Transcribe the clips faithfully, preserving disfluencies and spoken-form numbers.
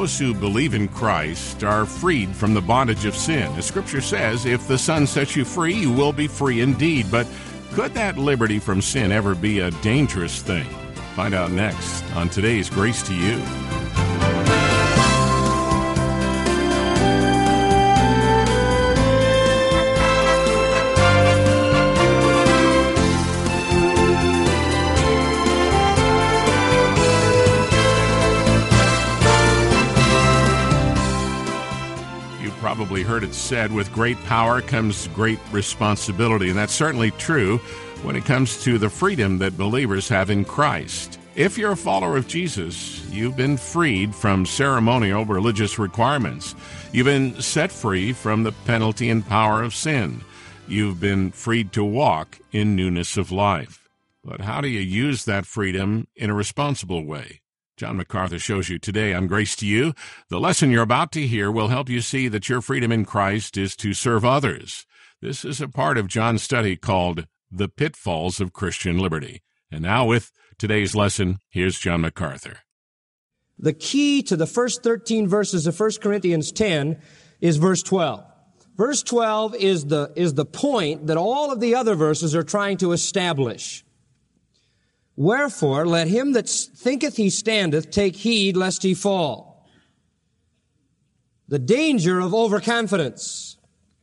those who believe in Christ are freed from the bondage of sin. As Scripture says, if the Son sets you free, you will be free indeed. But could that liberty from sin ever be a dangerous thing? Find out next on today's Grace to You. Probably heard it said, with great power comes great responsibility, and that's certainly true when it comes to the freedom that believers have in Christ. If you're a follower of Jesus, you've been freed from ceremonial religious requirements. You've been set free from the penalty and power of sin. You've been freed to walk in newness of life. But how do you use that freedom in a responsible way? John MacArthur shows you today on Grace to You. The lesson you're about to hear will help you see that your freedom in Christ is to serve others. This is a part of John's study called The Pitfalls of Christian Liberty. And now with today's lesson, here's John MacArthur. The key to the first thirteen verses of First Corinthians ten is verse twelve. Verse twelve is the, is the point that all of the other verses are trying to establish. Wherefore, let him that thinketh he standeth take heed lest he fall. The danger of overconfidence.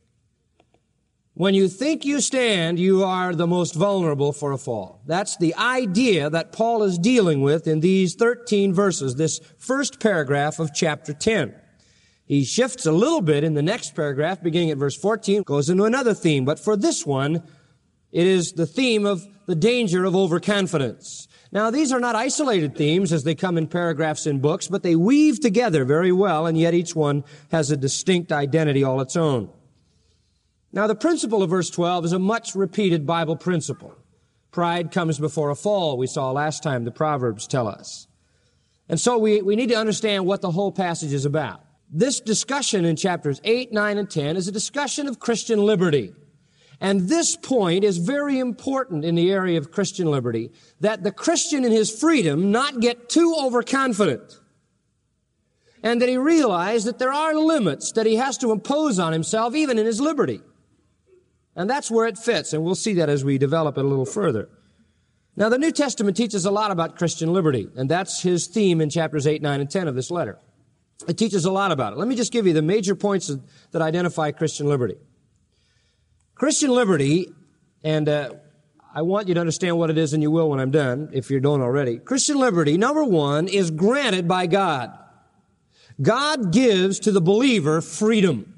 When you think you stand, you are the most vulnerable for a fall. That's the idea that Paul is dealing with in these thirteen verses, this first paragraph of chapter ten. He shifts a little bit in the next paragraph, beginning at verse fourteen, goes into another theme. But for this one, it is the theme of the danger of overconfidence. Now, these are not isolated themes as they come in paragraphs in books, but they weave together very well, and yet each one has a distinct identity all its own. Now, the principle of verse twelve is a much repeated Bible principle. Pride comes before a fall, we saw last time, the Proverbs tell us. And so we, we need to understand what the whole passage is about. This discussion in chapters eight, nine, and ten is a discussion of Christian liberty. And this point is very important in the area of Christian liberty, that the Christian in his freedom not get too overconfident, and that he realize that there are limits that he has to impose on himself even in his liberty. And that's where it fits, and we'll see that as we develop it a little further. Now, the New Testament teaches a lot about Christian liberty, and that's his theme in chapters eight, nine, and ten of this letter. It teaches a lot about it. Let me just give you the major points that identify Christian liberty. Christian liberty, and uh, I want you to understand what it is, and you will when I'm done, if you don't already. Christian liberty, number one, is granted by God. God gives to the believer freedom.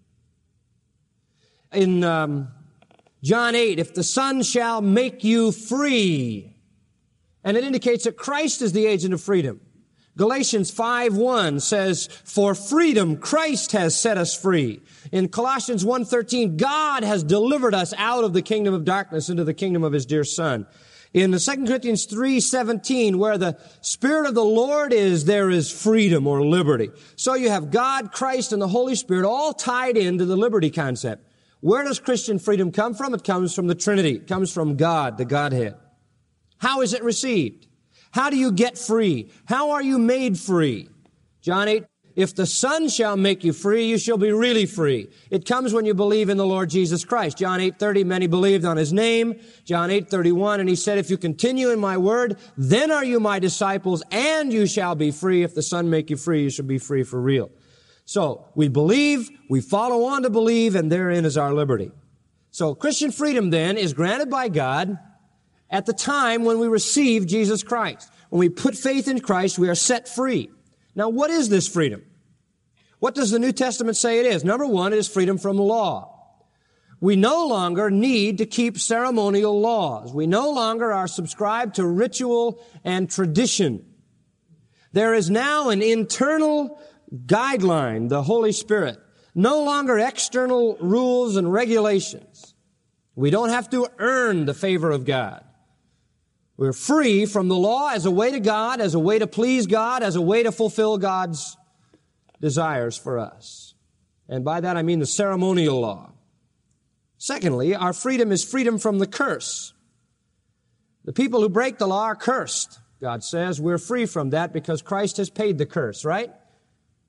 In um, John eight, if the Son shall make you free, and it indicates that Christ is the agent of freedom. Galatians five one says, for freedom Christ has set us free. In Colossians one thirteen, God has delivered us out of the kingdom of darkness into the kingdom of His dear Son. In the Second Corinthians three seventeen, where the Spirit of the Lord is, there is freedom or liberty. So you have God, Christ, and the Holy Spirit all tied into the liberty concept. Where does Christian freedom come from? It comes from the Trinity. It comes from God, the Godhead. How is it received? How do you get free? How are you made free? John eight, if the Son shall make you free, you shall be really free. It comes when you believe in the Lord Jesus Christ. John eight thirty, many believed on His name. John eight thirty-one, and He said, if you continue in my word, then are you my disciples, and you shall be free. If the Son make you free, you shall be free for real. So, we believe, we follow on to believe, and therein is our liberty. So, Christian freedom then is granted by God at the time when we receive Jesus Christ. When we put faith in Christ, we are set free. Now, what is this freedom? What does the New Testament say it is? Number one, it is freedom from law. We no longer need to keep ceremonial laws. We no longer are subscribed to ritual and tradition. There is now an internal guideline, the Holy Spirit. No longer external rules and regulations. We don't have to earn the favor of God. We're free from the law as a way to God, as a way to please God, as a way to fulfill God's desires for us. And by that I mean the ceremonial law. Secondly, our freedom is freedom from the curse. The people who break the law are cursed. God says we're free from that because Christ has paid the curse, right?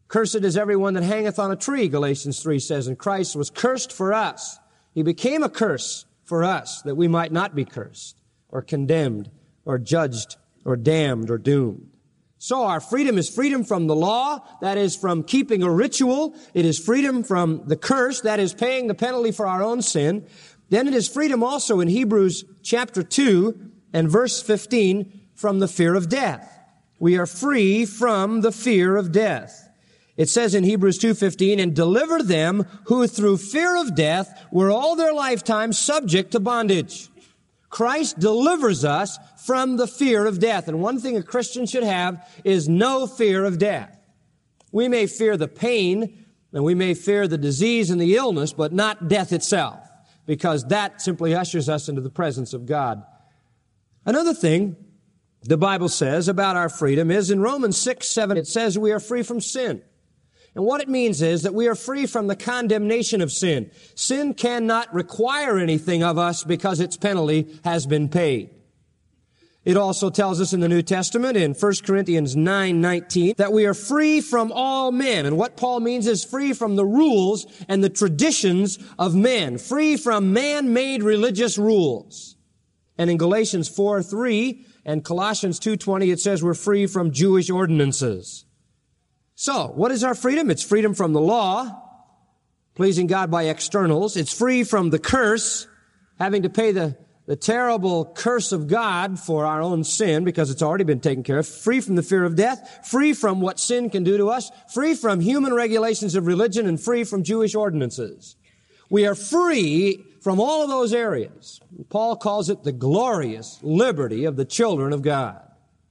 Cursed is everyone that hangeth on a tree, Galatians three says, and Christ was cursed for us. He became a curse for us that we might not be cursed or condemned or judged or damned or doomed. So our freedom is freedom from the law, that is from keeping a ritual. It is freedom from the curse, that is paying the penalty for our own sin. Then it is freedom also in Hebrews chapter two and verse fifteen from the fear of death. We are free from the fear of death. It says in Hebrews two fifteen, and deliver them who through fear of death were all their lifetime subject to bondage. Christ delivers us from the fear of death. And one thing a Christian should have is no fear of death. We may fear the pain and we may fear the disease and the illness, but not death itself, because that simply ushers us into the presence of God. Another thing the Bible says about our freedom is in Romans six seven, it says we are free from sin. And what it means is that we are free from the condemnation of sin. Sin cannot require anything of us because its penalty has been paid. It also tells us in the New Testament in First Corinthians nine nineteen that we are free from all men. And what Paul means is free from the rules and the traditions of men, free from man-made religious rules. And in Galatians four three and Colossians two twenty, it says we're free from Jewish ordinances. So, what is our freedom? It's freedom from the law, pleasing God by externals. It's free from the curse, having to pay the, the terrible curse of God for our own sin because it's already been taken care of. Free from the fear of death, free from what sin can do to us, free from human regulations of religion, and free from Jewish ordinances. We are free from all of those areas. Paul calls it the glorious liberty of the children of God.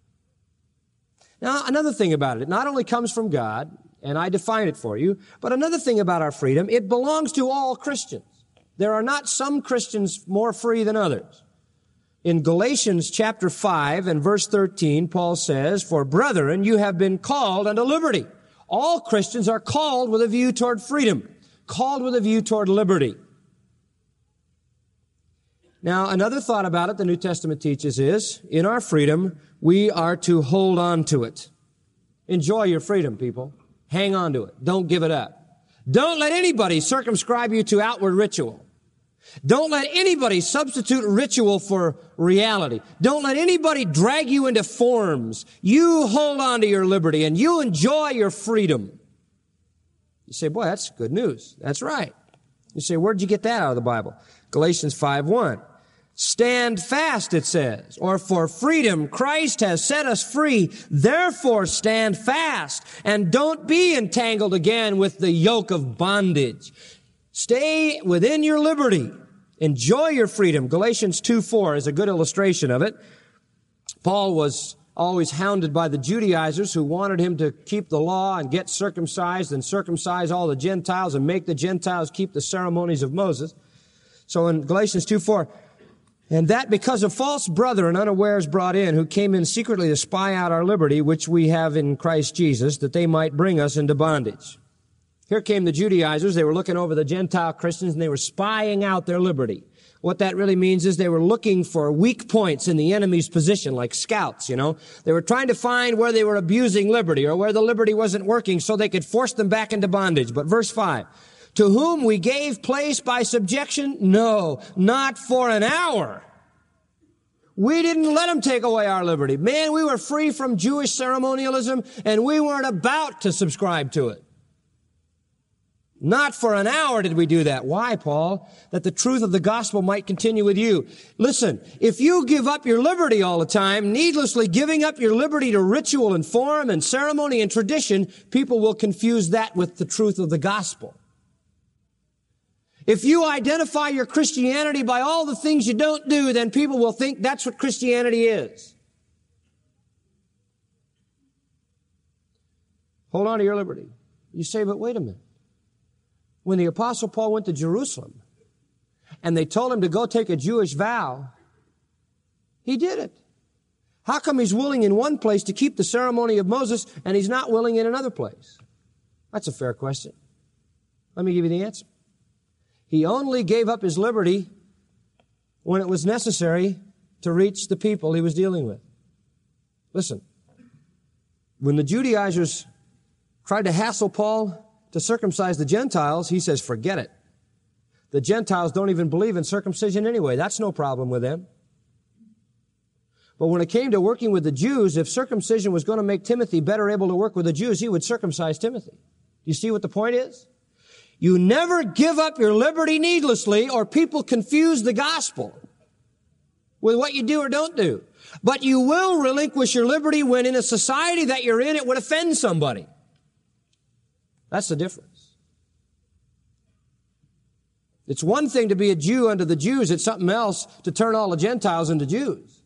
Now, another thing about it, it not only comes from God, and I define it for you, but another thing about our freedom, it belongs to all Christians. There are not some Christians more free than others. In Galatians chapter five and verse thirteen, Paul says, for brethren, you have been called unto liberty. All Christians are called with a view toward freedom, called with a view toward liberty. Now, another thought about it the New Testament teaches is, in our freedom, we are to hold on to it. Enjoy your freedom, people. Hang on to it. Don't give it up. Don't let anybody circumscribe you to outward ritual. Don't let anybody substitute ritual for reality. Don't let anybody drag you into forms. You hold on to your liberty and you enjoy your freedom. You say, boy, that's good news. That's right. You say, where'd you get that out of the Bible? Galatians five one. Stand fast, it says, or for freedom Christ has set us free. Therefore stand fast and don't be entangled again with the yoke of bondage. Stay within your liberty. Enjoy your freedom. Galatians two four is a good illustration of it. Paul was always hounded by the Judaizers who wanted him to keep the law and get circumcised and circumcise all the Gentiles and make the Gentiles keep the ceremonies of Moses. So in Galatians two four, and that because of false brethren unawares brought in, who came in secretly to spy out our liberty, which we have in Christ Jesus, that they might bring us into bondage. Here came the Judaizers. They were looking over the Gentile Christians and they were spying out their liberty. What that really means is they were looking for weak points in the enemy's position, like scouts, you know. They were trying to find where they were abusing liberty or where the liberty wasn't working so they could force them back into bondage. But verse five, to whom we gave place by subjection? No, not for an hour. We didn't let them take away our liberty. Man, we were free from Jewish ceremonialism and we weren't about to subscribe to it. Not for an hour did we do that. Why, Paul? That the truth of the gospel might continue with you. Listen, if you give up your liberty all the time, needlessly giving up your liberty to ritual and form and ceremony and tradition, people will confuse that with the truth of the gospel. If you identify your Christianity by all the things you don't do, then people will think that's what Christianity is. Hold on to your liberty. You say, but wait a minute. When the Apostle Paul went to Jerusalem and they told him to go take a Jewish vow, he did it. How come he's willing in one place to keep the ceremony of Moses and he's not willing in another place? That's a fair question. Let me give you the answer. He only gave up his liberty when it was necessary to reach the people he was dealing with. Listen, when the Judaizers tried to hassle Paul to circumcise the Gentiles, he says, forget it. The Gentiles don't even believe in circumcision anyway. That's no problem with them. But when it came to working with the Jews, if circumcision was going to make Timothy better able to work with the Jews, he would circumcise Timothy. Do you see what the point is? You never give up your liberty needlessly, or people confuse the gospel with what you do or don't do. But you will relinquish your liberty when in a society that you're in, it would offend somebody. That's the difference. It's one thing to be a Jew unto the Jews. It's something else to turn all the Gentiles into Jews.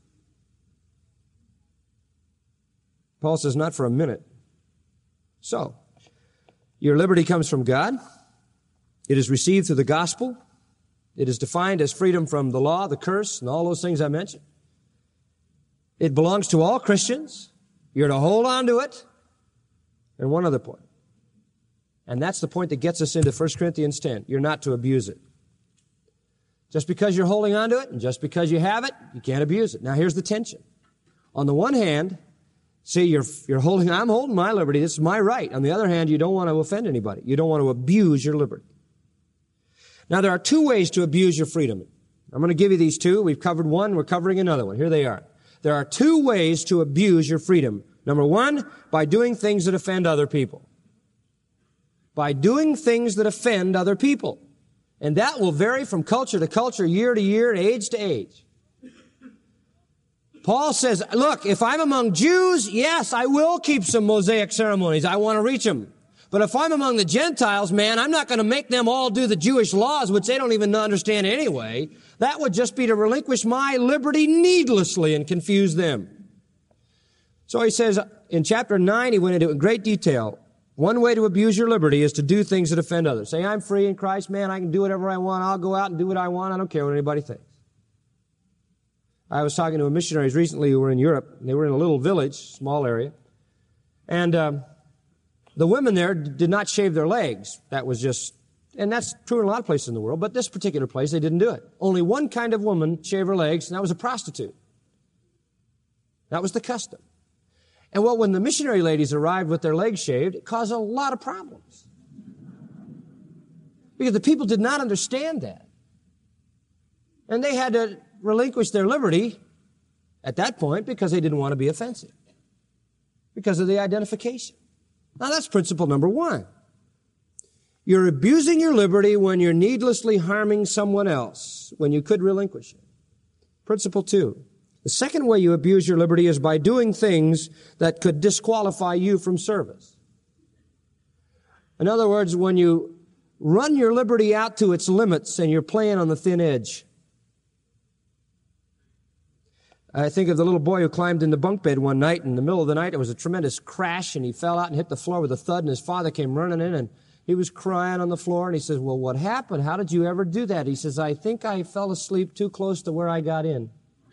Paul says, not for a minute. So, your liberty comes from God. It is received through the gospel. It is defined as freedom from the law, the curse, and all those things I mentioned. It belongs to all Christians. You're to hold on to it. And one other point. And that's the point that gets us into First Corinthians ten. You're not to abuse it. Just because you're holding on to it and just because you have it, you can't abuse it. Now here's the tension. On the one hand, see, you're, you're holding, I'm holding my liberty. This is my right. On the other hand, you don't want to offend anybody. You don't want to abuse your liberty. Now there are two ways to abuse your freedom. I'm going to give you these two. We've covered one. We're covering another one. Here they are. There are two ways to abuse your freedom. Number one, by doing things that offend other people. By doing things that offend other people. And that will vary from culture to culture, year to year, and age to age. Paul says, look, if I'm among Jews, yes, I will keep some Mosaic ceremonies. I want to reach them. But if I'm among the Gentiles, man, I'm not going to make them all do the Jewish laws, which they don't even understand anyway. That would just be to relinquish my liberty needlessly and confuse them. So he says, in chapter nine, he went into it in great detail. One way to abuse your liberty is to do things that offend others. Say, I'm free in Christ, man, I can do whatever I want. I'll go out and do what I want. I don't care what anybody thinks. I was talking to missionaries recently who were in Europe. They were in a little village, small area. And um, the women there did not shave their legs. That was just, and that's true in a lot of places in the world, but this particular place, they didn't do it. Only one kind of woman shaved her legs, and that was a prostitute. That was the custom. And well, when the missionary ladies arrived with their legs shaved, it caused a lot of problems. Because the people did not understand that. And they had to relinquish their liberty at that point because they didn't want to be offensive. Because of the identification. Now that's principle number one. You're abusing your liberty when you're needlessly harming someone else, when you could relinquish it. Principle two. The second way you abuse your liberty is by doing things that could disqualify you from service. In other words, when you run your liberty out to its limits and you're playing on the thin edge. I think of the little boy who climbed in the bunk bed one night. In the middle of the night, there was a tremendous crash, and he fell out and hit the floor with a thud, and his father came running in, and he was crying on the floor, and he says, well, what happened? How did you ever do that? He says, I think I fell asleep too close to where I got in.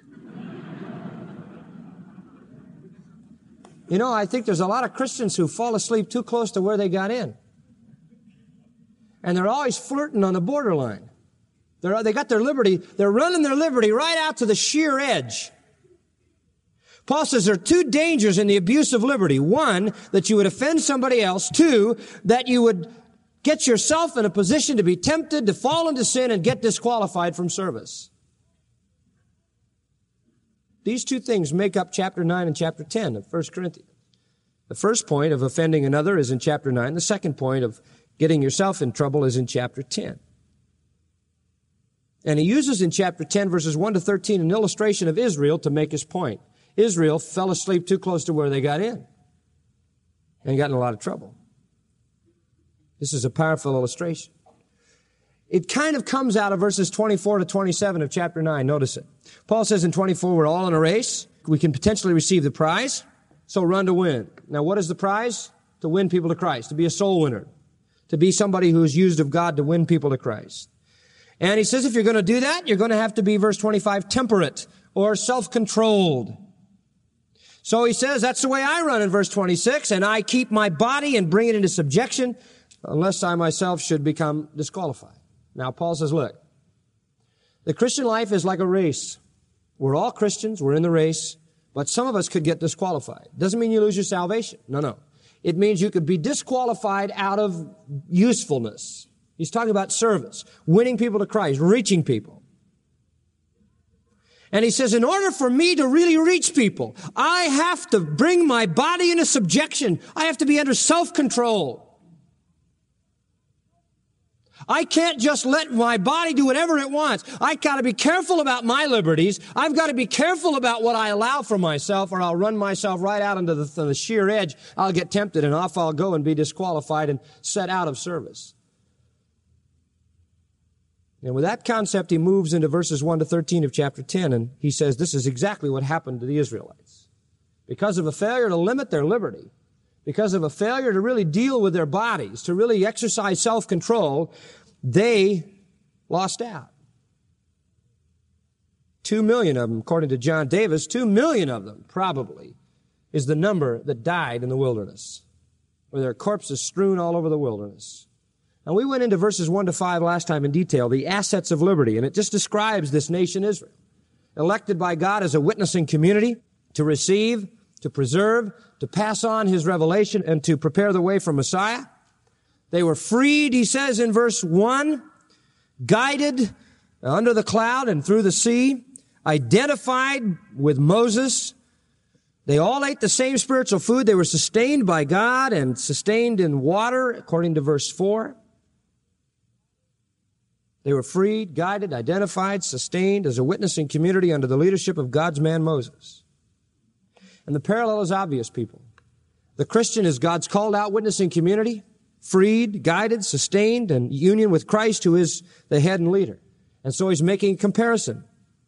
You know, I think there's a lot of Christians who fall asleep too close to where they got in. And they're always flirting on the borderline. They're, they got their liberty. They're running their liberty right out to the sheer edge. Paul says there are two dangers in the abuse of liberty. One, that you would offend somebody else. Two, that you would get yourself in a position to be tempted to fall into sin and get disqualified from service. These two things make up chapter nine and chapter ten of First Corinthians. The first point of offending another is in chapter nine. The second point of getting yourself in trouble is in chapter ten. And he uses in chapter ten, verses one to thirteen, an illustration of Israel to make his point. Israel fell asleep too close to where they got in and got in a lot of trouble. This is a powerful illustration. It kind of comes out of verses twenty-four to twenty-seven of chapter nine. Notice it. Paul says in twenty-four, we're all in a race. We can potentially receive the prize, so run to win. Now, what is the prize? To win people to Christ, to be a soul winner, to be somebody who is used of God to win people to Christ. And he says if you're going to do that, you're going to have to be, verse twenty-five, temperate or self-controlled. So he says, that's the way I run in verse twenty-six, and I keep my body and bring it into subjection, unless I myself should become disqualified. Now, Paul says, look, the Christian life is like a race. We're all Christians. We're in the race. But some of us could get disqualified. Doesn't mean you lose your salvation. No, no. It means you could be disqualified out of usefulness. He's talking about service, winning people to Christ, reaching people. And he says, in order for me to really reach people, I have to bring my body into subjection. I have to be under self-control. I can't just let my body do whatever it wants. I've got to be careful about my liberties. I've got to be careful about what I allow for myself, or I'll run myself right out into the, the sheer edge. I'll get tempted, and off I'll go and be disqualified and set out of service. And with that concept, he moves into verses one to thirteen of chapter ten, and he says this is exactly what happened to the Israelites. Because of a failure to limit their liberty, because of a failure to really deal with their bodies, to really exercise self-control, they lost out. Two million of them, according to John Davis, two million of them probably is the number that died in the wilderness, where their corpses strewn all over the wilderness. And we went into verses one to five last time in detail, the assets of liberty, and it just describes this nation Israel, elected by God as a witnessing community to receive, to preserve, to pass on his revelation, and to prepare the way for Messiah. They were freed, he says in verse one, guided under the cloud and through the sea, identified with Moses. They all ate the same spiritual food. They were sustained by God and sustained in water, according to verse four. They were freed, guided, identified, sustained as a witnessing community under the leadership of God's man Moses. And the parallel is obvious, people. The Christian is God's called out witnessing community, freed, guided, sustained, and union with Christ, who is the head and leader. And so he's making a comparison.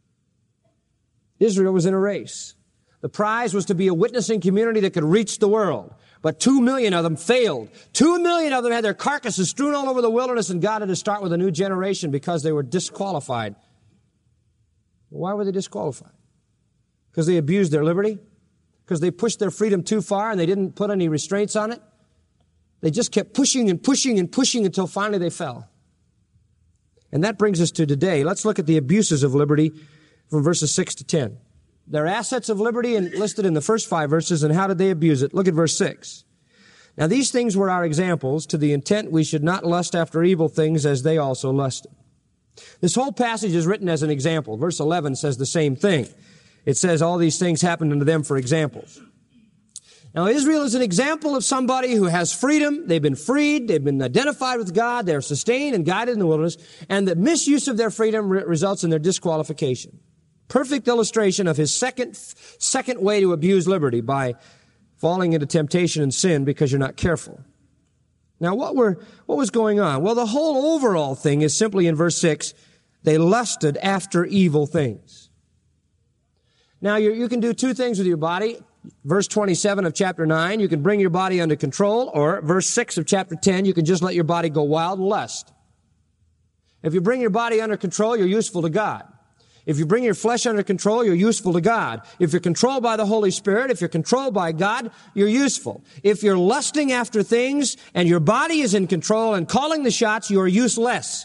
Israel was in a race. The prize was to be a witnessing community that could reach the world. But two million of them failed. Two million of them had their carcasses strewn all over the wilderness, and God had to start with a new generation because they were disqualified. Why were they disqualified? Because they abused their liberty? Because they pushed their freedom too far and they didn't put any restraints on it? They just kept pushing and pushing and pushing until finally they fell. And that brings us to today. Let's look at the abuses of liberty from verses six to ten. There are assets of liberty listed in the first five verses, and how did they abuse it? Look at verse six. Now these things were our examples, to the intent we should not lust after evil things as they also lusted. This whole passage is written as an example. Verse eleven says the same thing. It says all these things happened unto them for examples. Now Israel is an example of somebody who has freedom. They've been freed. They've been identified with God. They're sustained and guided in the wilderness. And the misuse of their freedom re- results in their disqualification. Perfect illustration of his second, second way to abuse liberty, by falling into temptation and sin because you're not careful. Now what were, what was going on? Well, the whole overall thing is simply in verse six, they lusted after evil things. Now you, you can do two things with your body. Verse twenty-seven of chapter nine, you can bring your body under control, or verse six of chapter ten, you can just let your body go wild and lust. If you bring your body under control, you're useful to God. If you bring your flesh under control, you're useful to God. If you're controlled by the Holy Spirit, if you're controlled by God, you're useful. If you're lusting after things and your body is in control and calling the shots, you are useless.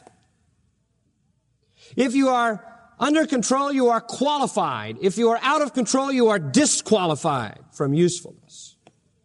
If you are under control, you are qualified. If you are out of control, you are disqualified from usefulness.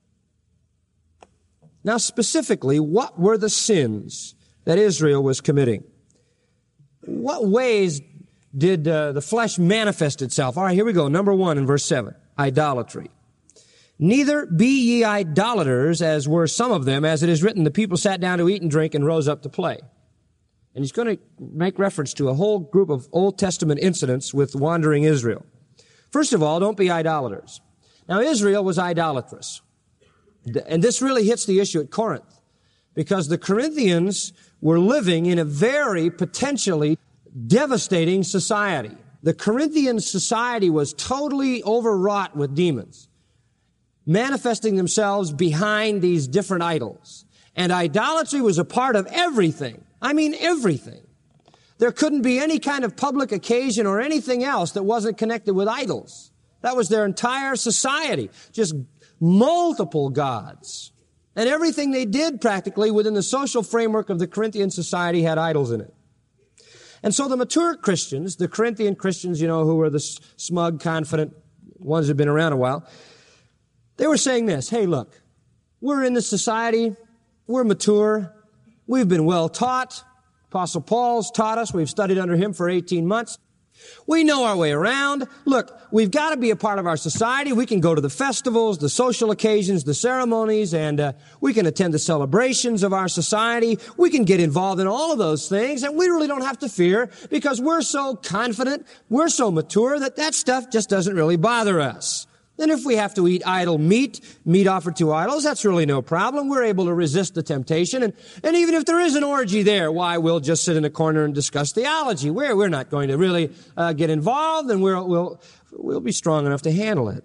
Now, specifically, what were the sins that Israel was committing? What ways did uh, the flesh manifest itself? All right, here we go. Number one in verse seven, idolatry. Neither be ye idolaters, as were some of them, as it is written, the people sat down to eat and drink and rose up to play. And he's going to make reference to a whole group of Old Testament incidents with wandering Israel. First of all, don't be idolaters. Now, Israel was idolatrous. And this really hits the issue at Corinth, because the Corinthians were living in a very potentially devastating society. The Corinthian society was totally overwrought with demons, manifesting themselves behind these different idols. And idolatry was a part of everything. I mean, everything. There couldn't be any kind of public occasion or anything else that wasn't connected with idols. That was their entire society. Just multiple gods. And everything they did practically within the social framework of the Corinthian society had idols in it. And so the mature Christians, the Corinthian Christians, you know, who were the smug, confident ones who had been around a while, they were saying this, hey, look, We're in the society. We're mature. We've been well taught. Apostle Paul's taught us. We've studied under him for eighteen months. We know our way around. Look, we've got to be a part of our society. We can go to the festivals, the social occasions, the ceremonies, and uh, we can attend the celebrations of our society. We can get involved in all of those things, and we really don't have to fear because we're so confident, we're so mature that that stuff just doesn't really bother us. And if we have to eat idol meat, meat offered to idols, that's really no problem. We're able to resist the temptation. And, and even if there is an orgy there, why, we'll just sit in a corner and discuss theology. We're, we're not going to really uh, get involved, and we're, we'll, we'll be strong enough to handle it.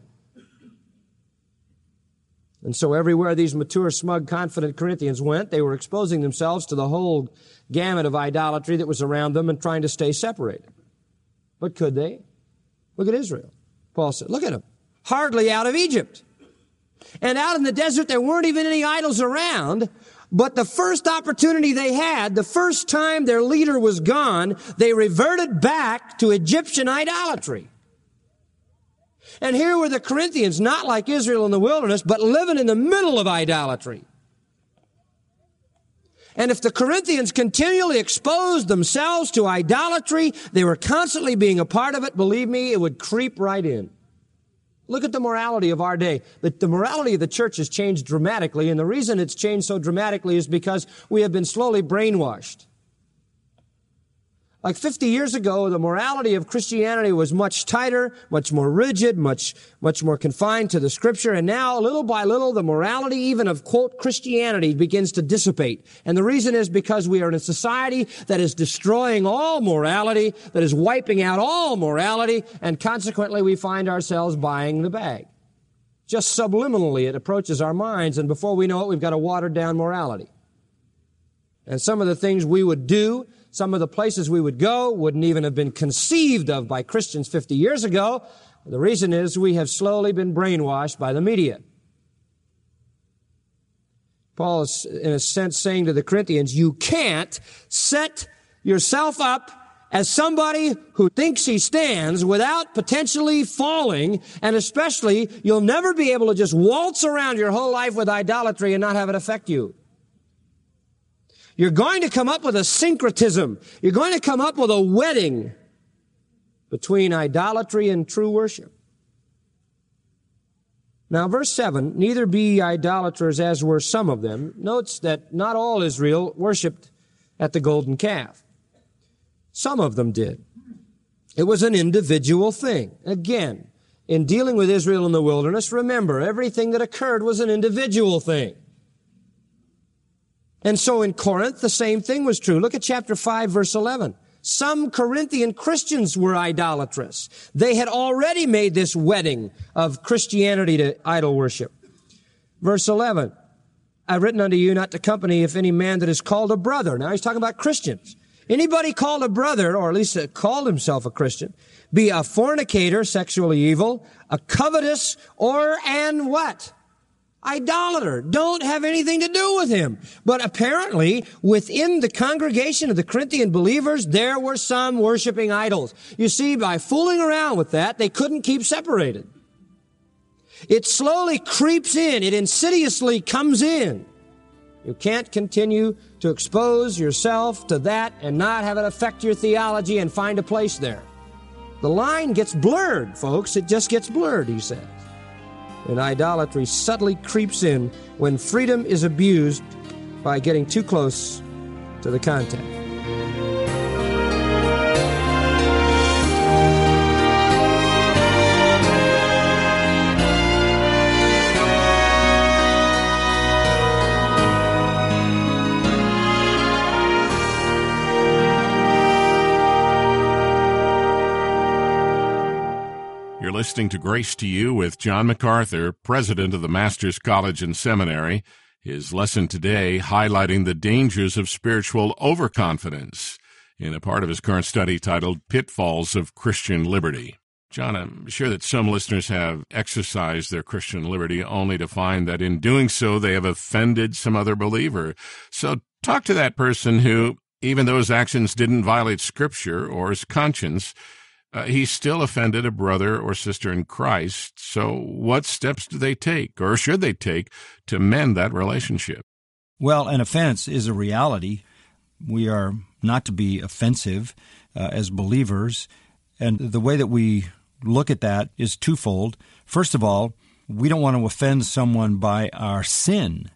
And so everywhere these mature, smug, confident Corinthians went, they were exposing themselves to the whole gamut of idolatry that was around them and trying to stay separated. But could they? Look at Israel. Paul said, look at them. Hardly out of Egypt. And out in the desert, there weren't even any idols around. But the first opportunity they had, the first time their leader was gone, they reverted back to Egyptian idolatry. And here were the Corinthians, not like Israel in the wilderness, but living in the middle of idolatry. And if the Corinthians continually exposed themselves to idolatry, they were constantly being a part of it, believe me, it would creep right in. Look at the morality of our day. The, the morality of the church has changed dramatically, and the reason it's changed so dramatically is because we have been slowly brainwashed. Like fifty years ago, the morality of Christianity was much tighter, much more rigid, much, much more confined to the Scripture, and now, little by little, the morality even of, quote, Christianity begins to dissipate. And the reason is because we are in a society that is destroying all morality, that is wiping out all morality, and consequently we find ourselves buying the bag. Just subliminally, it approaches our minds, and before we know it, we've got a watered-down morality. And some of the things we would do, some of the places we would go wouldn't even have been conceived of by Christians fifty years ago. The reason is we have slowly been brainwashed by the media. Paul is, in a sense, saying to the Corinthians, you can't set yourself up as somebody who thinks he stands without potentially falling, and especially you'll never be able to just waltz around your whole life with idolatry and not have it affect you. You're going to come up with a syncretism. You're going to come up with a wedding between idolatry and true worship. Now, verse seven, neither be idolaters as were some of them, notes that not all Israel worshipped at the golden calf. Some of them did. It was an individual thing. Again, in dealing with Israel in the wilderness, remember, everything that occurred was an individual thing. And so in Corinth, the same thing was true. Look at chapter five, verse eleven. Some Corinthian Christians were idolatrous. They had already made this wedding of Christianity to idol worship. Verse eleven, I've written unto you not to company if any man that is called a brother. Now he's talking about Christians. Anybody called a brother, or at least called himself a Christian, be a fornicator, sexually evil, a covetous, or an what? Idolater. Don't have anything to do with him. But apparently, within the congregation of the Corinthian believers, there were some worshiping idols. You see, by fooling around with that, they couldn't keep separated. It slowly creeps in. It insidiously comes in. You can't continue to expose yourself to that and not have it affect your theology and find a place there. The line gets blurred, folks. It just gets blurred, he says. And idolatry subtly creeps in when freedom is abused by getting too close to the contact. You're listening to Grace to You with John MacArthur, president of the Masters College and Seminary. His lesson today highlighting the dangers of spiritual overconfidence in a part of his current study titled Pitfalls of Christian Liberty. John, I'm sure that some listeners have exercised their Christian liberty only to find that in doing so they have offended some other believer. So talk to that person who, even though his actions didn't violate Scripture or his conscience, Uh, he still offended a brother or sister in Christ. So what steps do they take, or should they take, to mend that relationship? Well, an offense is a reality. We are not to be offensive uh, as believers. And the way that we look at that is twofold. First of all, we don't want to offend someone by our sin.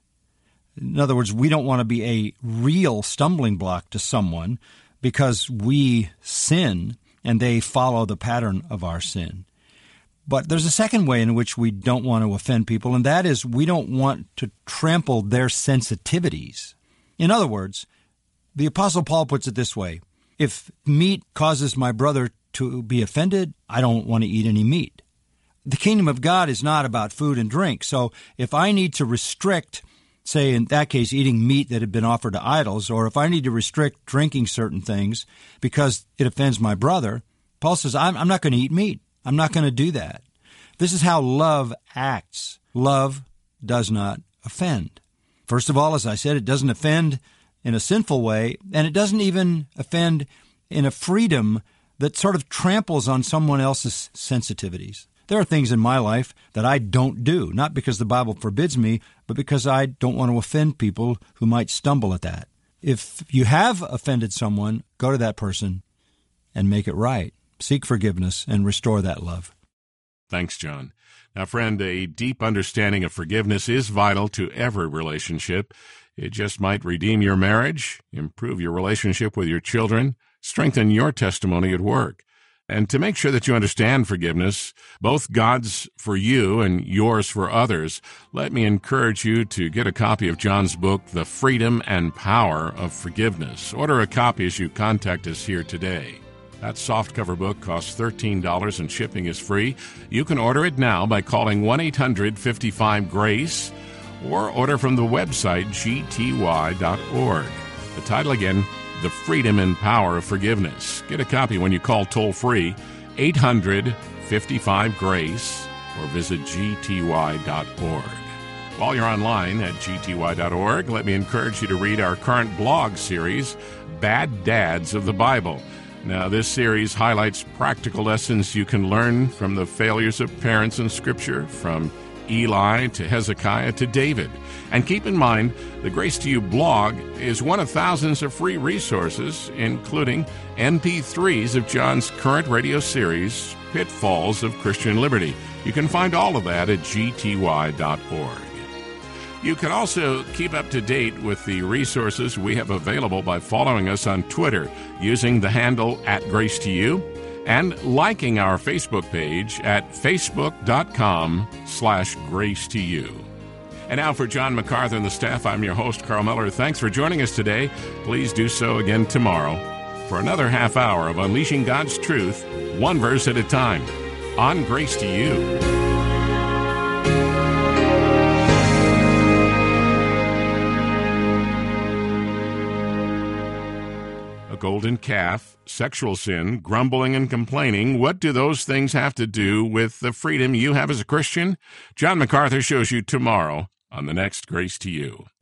In other words, we don't want to be a real stumbling block to someone because we sin and they follow the pattern of our sin. But there's a second way in which we don't want to offend people, and that is we don't want to trample their sensitivities. In other words, the Apostle Paul puts it this way: if meat causes my brother to be offended, I don't want to eat any meat. The kingdom of God is not about food and drink. So if I need to restrict, say in that case, eating meat that had been offered to idols, or if I need to restrict drinking certain things because it offends my brother, Paul says, I'm, I'm not going to eat meat. I'm not going to do that. This is how love acts. Love does not offend. First of all, as I said, it doesn't offend in a sinful way, and it doesn't even offend in a freedom that sort of tramples on someone else's sensitivities. There are things in my life that I don't do, not because the Bible forbids me, but because I don't want to offend people who might stumble at that. If you have offended someone, go to that person and make it right. Seek forgiveness and restore that love. Thanks, John. Now, friend, a deep understanding of forgiveness is vital to every relationship. It just might redeem your marriage, improve your relationship with your children, strengthen your testimony at work. And to make sure that you understand forgiveness, both God's for you and yours for others, let me encourage you to get a copy of John's book, The Freedom and Power of Forgiveness. Order a copy as you contact us here today. That softcover book costs thirteen dollars and shipping is free. You can order it now by calling one eight hundred fifty-five GRACE or order from the website g t y dot org. The title again, The Freedom and Power of Forgiveness. Get a copy when you call toll-free eight hundred fifty-five GRACE or visit g t y dot org. While you're online at g t y dot org, let me encourage you to read our current blog series, Bad Dads of the Bible. Now, this series highlights practical lessons you can learn from the failures of parents in Scripture, from Eli to Hezekiah to David. And keep in mind, the Grace to You blog is one of thousands of free resources, including M P threes of John's current radio series, Pitfalls of Christian Liberty. You can find all of that at g t y dot org. You can also keep up to date with the resources we have available by following us on Twitter using the handle at Grace to You and liking our Facebook page at facebook.com slash Grace to You. And now for John MacArthur and the staff, I'm your host, Carl Miller. Thanks for joining us today. Please do so again tomorrow for another half hour of Unleashing God's Truth, one verse at a time, on Grace to You. Golden calf, sexual sin, grumbling and complaining. What do those things have to do with the freedom you have as a Christian? John MacArthur shows you tomorrow on the next Grace to You.